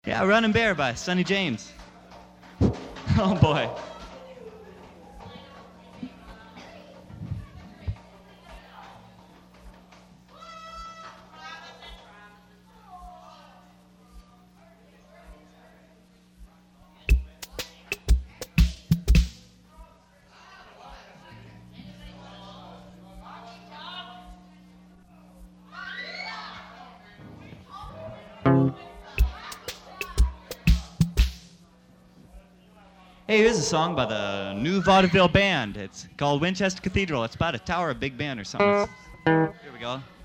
Yeah, Running Bear by Sonny James. Oh boy. Hey, here's a song by the New Vaudeville Band. It's called Winchester Cathedral. It's about a tower of Big Ben or something. Here we go.